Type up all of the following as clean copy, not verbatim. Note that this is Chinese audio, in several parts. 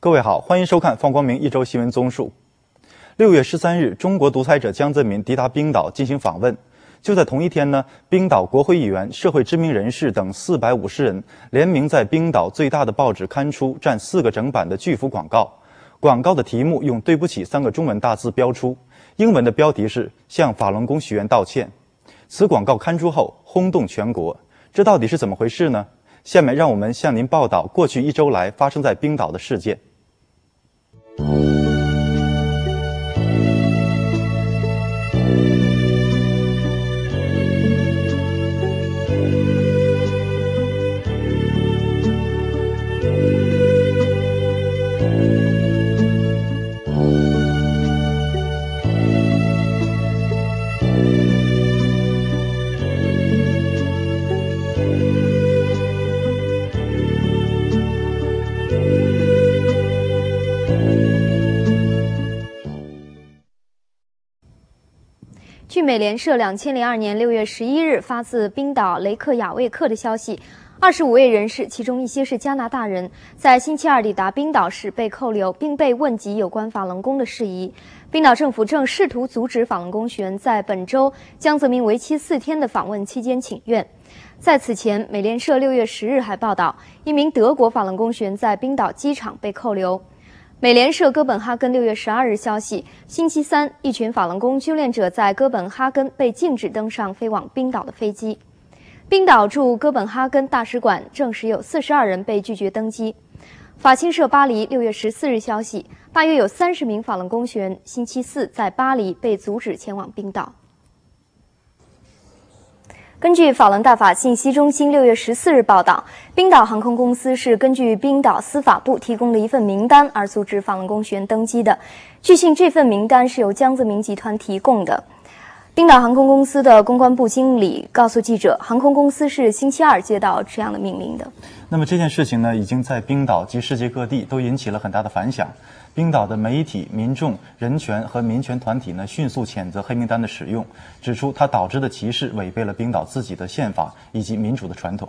各位好，欢迎收看放光明一周新闻综述。6月13日，中国独裁者江泽民抵达冰岛进行访问。就在同一天呢，冰岛国会议员、社会知名人士等450人联名在冰岛最大的报纸刊出占4个整版的巨幅广告。广告的题目用“对不起”3个中文大字标出，英文的标题是“向法轮功学员道歉”。此广告刊出后轰动全国，这到底是怎么回事呢？下面让我们向您报道过去1周来发生在冰岛的事件。 据美联社2002年6月11日发自冰岛雷克雅未克的消息，25位人士，其中一些是加拿大人，在星期二抵达冰岛时被扣留，并被问及有关法轮功的事宜。冰岛政府正试图阻止法轮功学员在本周江泽民为期4天的访问期间请愿。在此前，美联社6月10日还报道，一名德国法轮功学员在冰岛机场被扣留。美联社哥本哈根6月12日消息，星期三，一群法轮功修炼者在哥本哈根被禁止登上飞往冰岛的飞机。冰岛驻哥本哈根大使馆证实有42人被拒绝登机。法新社巴黎6月14日消息，大约有30名法轮功学员星期四在巴黎被阻止前往冰岛。根据法轮大法信息中心6月14日报道，冰岛航空公司是根据冰岛司法部提供的一份名单而阻止法轮功学员登机的。据信，这份名单是由江泽民集团提供的。冰岛航空公司的公关部经理告诉记者，航空公司是星期二接到这样的命令的。 那么这件事情呢，已经在冰岛及世界各地都引起了很大的反响。冰岛的媒体、民众、人权和民权团体呢，迅速谴责黑名单的使用，指出它导致的歧视违背了冰岛自己的宪法以及民主的传统。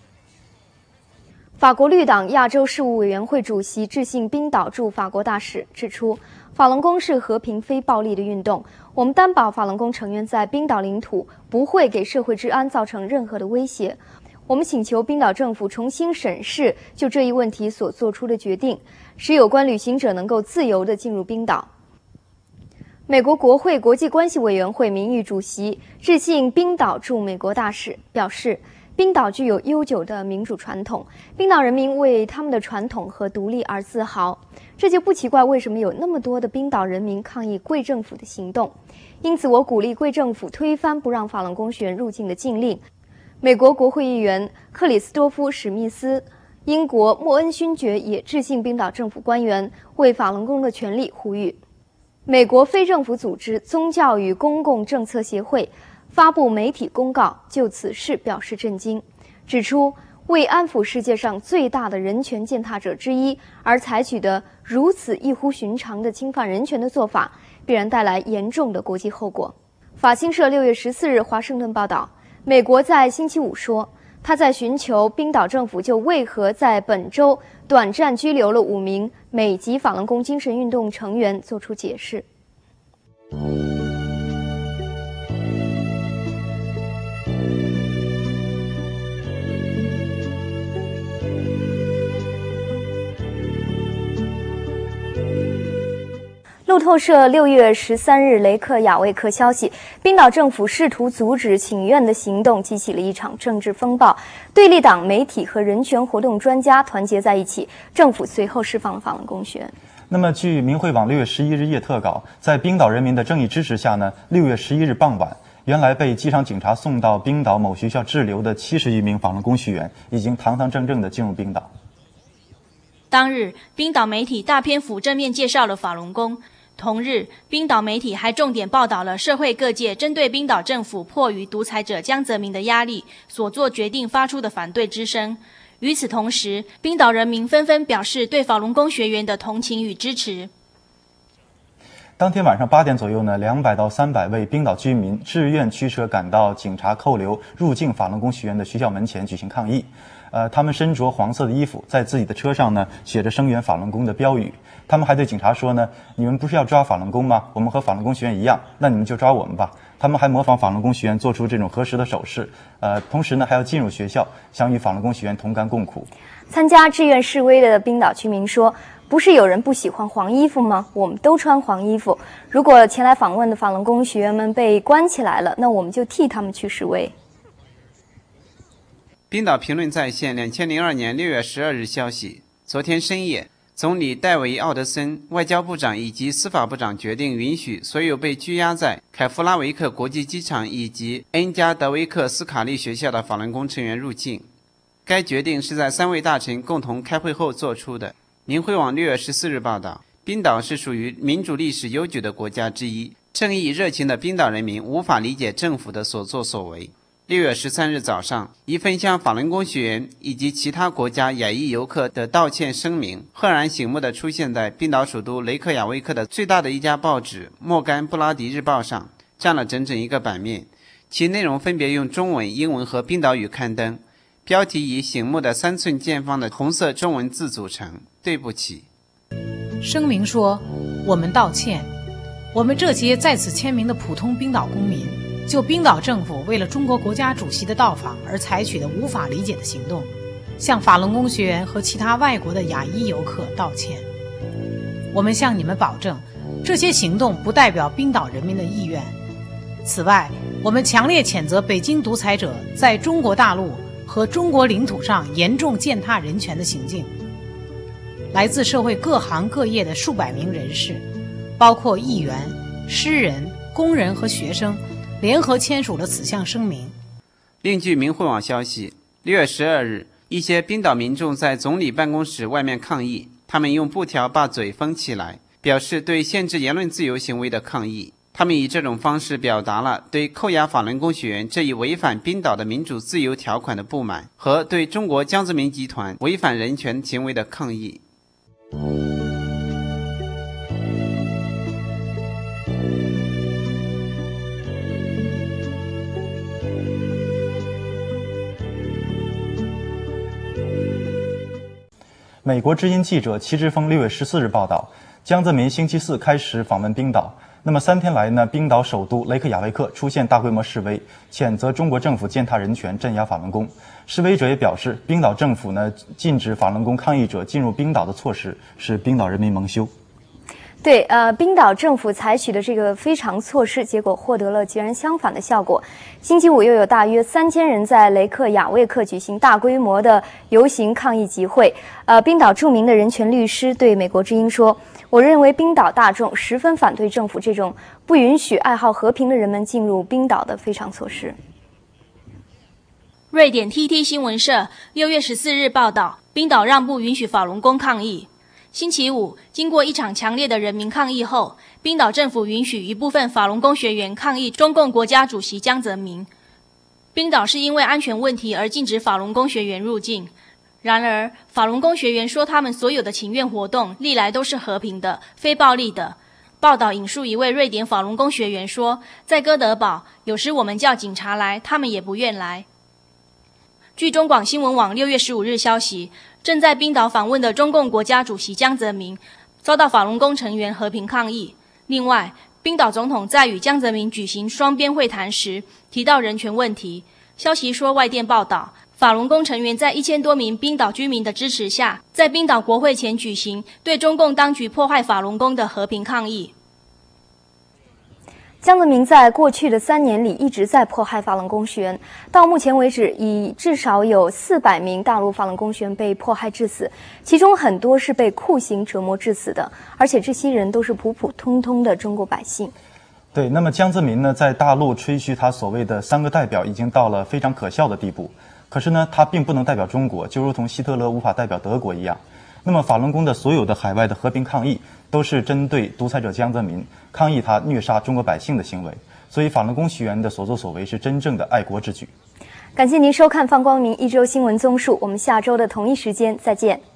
法国绿党亚洲事务委员会主席致信冰岛驻法国大使，指出法轮功是和平非暴力的运动，我们担保法轮功成员在冰岛领土不会给社会治安造成任何的威胁。我们请求冰岛政府重新审视就这一问题所做出的决定，使有关旅行者能够自由地进入冰岛。美国国会国际关系委员会名誉主席致信冰岛驻美国大使，表示冰岛具有悠久的民主传统，冰岛人民为他们的传统和独立而自豪，这就不奇怪为什么有那么多的冰岛人民抗议贵政府的行动。因此，我鼓励贵政府推翻不让法轮功学员入境的禁令。美国国会议员克里斯多夫·史密斯、英国莫恩勋爵也致信冰岛政府官员，为法轮功的权利呼吁。美国非政府组织宗教与公共政策协会发布媒体公告，就此事表示震惊，指出为安抚世界上最大的人权践踏者之一而采取的如此异乎寻常的侵犯人权的做法，必然带来严重的国际后果。法新社6月14日华盛顿报道，美国在星期五说，他在寻求冰岛政府就为何在本周短暂拘留了5名美籍法轮功精神运动成员作出解释。路透社6月13日雷克雅未克消息，冰岛政府试图阻止请愿的行动激起了一场政治风暴，对立党、媒体和人权活动专家团结在一起，政府随后释放了法轮功学员。 那么据明慧网6月11日夜特稿，在冰岛人民的正义支持下呢，6月11日傍晚，原来被机场警察送到冰岛某学校滞留的70余名法轮功学员已经堂堂正正地进入冰岛。 当日，冰岛媒体大篇幅正面介绍了法轮功。同日，冰岛媒体还重点报道了社会各界针对冰岛政府迫于独裁者江泽民的压力所做决定发出的反对之声。与此同时，冰岛人民纷纷表示对法轮功学员的同情与支持。 当天晚上8点左右呢，200到300位冰岛居民自愿驱车赶到警察扣留入境法轮功学员的学校门前举行抗议。 他们身着黄色的衣服，在自己的车上呢写着声援法轮功的标语。他们还对警察说呢：“你们不是要抓法轮功吗？我们和法轮功学员一样，那你们就抓我们吧。”他们还模仿法轮功学员做出这种合十的手势。同时呢，还要进入学校，想与法轮功学员同甘共苦。 参加志愿示威的冰岛居民说：“不是有人不喜欢黄衣服吗？我们都穿黄衣服。如果前来访问的法轮功学员们被关起来了，那我们就替他们去示威。” 冰岛评论在线2002年6月12日消息，昨天深夜，总理戴维·奥德森、外交部长以及司法部长决定允许所有被拘押在凯夫拉维克国际机场以及恩加德维克斯卡利学校的法轮功成员入境。该决定是在3位大臣共同开会后做出的。明辉网6月14日报道，冰岛是属于民主历史悠久的国家之一，正义热情的冰岛人民无法理解政府的所作所为。6月13日早上，一份向法轮功学员以及其他国家亚裔游客的道歉声明赫然醒目地出现在冰岛首都雷克雅未克的最大的一家报纸莫甘布拉迪日报上，占了整整一个版面，其内容分别用中文、英文和冰岛语刊登，标题以醒目的3寸见方的红色中文字组成：对不起。 声明说，我们道歉，我们这些在此签名的普通冰岛公民，就冰岛政府为了中国国家主席的到访而采取的无法理解的行动，向法轮功学员和其他外国的亚裔游客道歉。我们向你们保证，这些行动不代表冰岛人民的意愿。此外，我们强烈谴责北京独裁者在中国大陆和中国领土上严重践踏人权的行径。来自社会各行各业的数百名人士，包括议员、诗人、工人和学生，联合签署了此项声明。 另据明慧网消息，6月12日，一些冰岛民众在总理办公室外面抗议，他们用布条把嘴封起来，表示对限制言论自由行为的抗议。他们以这种方式表达了对扣押法轮功学员这一违反冰岛的民主自由条款的不满，和对中国江泽民集团违反人权行为的抗议。 美国之音记者齐之锋6月14日报道，江泽民星期四开始访问冰岛。那么3天来呢，冰岛首都雷克雅未克出现大规模示威，谴责中国政府践踏人权、镇压法轮功。示威者也表示，冰岛政府呢禁止法轮功抗议者进入冰岛的措施，使冰岛人民蒙羞。 对，冰岛政府采取的这个非常措施，结果获得了截然相反的效果。星期五又有大约3000人在雷克雅未克举行大规模的游行抗议集会。冰岛著名的人权律师对美国之音说：“我认为冰岛大众十分反对政府这种不允许爱好和平的人们进入冰岛的非常措施。” 瑞典 TT 新闻社6月14日报道，冰岛让步允许法轮功抗议。星期五，经过一场强烈的人民抗议后，冰岛政府允许一部分法轮功学员抗议中共国家主席江泽民。冰岛是因为安全问题而禁止法轮功学员入境。然而，法轮功学员说他们所有的请愿活动历来都是和平的、非暴力的。报道引述一位瑞典法轮功学员说，在哥德堡，有时我们叫警察来，他们也不愿来。据中广新闻网6月15日消息，正在冰岛访问的中共国家主席江泽民遭到法轮功成员和平抗议。另外，冰岛总统在与江泽民举行双边会谈时提到人权问题。消息说，外电报道，法轮功成员在1000多名冰岛居民的支持下，在冰岛国会前举行对中共当局破坏法轮功的和平抗议。 江泽民在过去的3年里一直在迫害法轮功学员，到目前为止，已至少有400名大陆法轮功学员被迫害致死，其中很多是被酷刑折磨致死的，而且这些人都是普普通通的中国百姓。 对，那么江泽民呢，在大陆吹嘘他所谓的3个代表已经到了非常可笑的地步，可是呢，他并不能代表中国，就如同希特勒无法代表德国一样。那么法轮功的所有的海外的和平抗议都是针对独裁者江泽民，抗议他虐杀中国百姓的行为，所以法轮功学员的所作所为是真正的爱国之举。 感谢您收看放光明一周新闻综述，我们下周的同一时间再见。